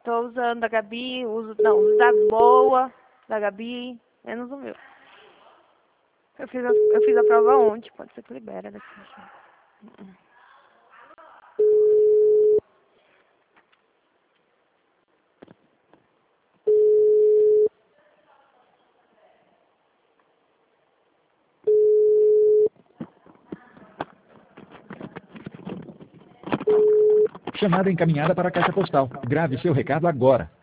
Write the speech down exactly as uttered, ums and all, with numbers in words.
tô usando da Gabi, uso, não, uso da boa, da Gabi, menos o meu. Eu fiz a, eu fiz a prova ontem, pode ser que libera daqui. Chamada encaminhada para a caixa postal. Grave seu recado agora.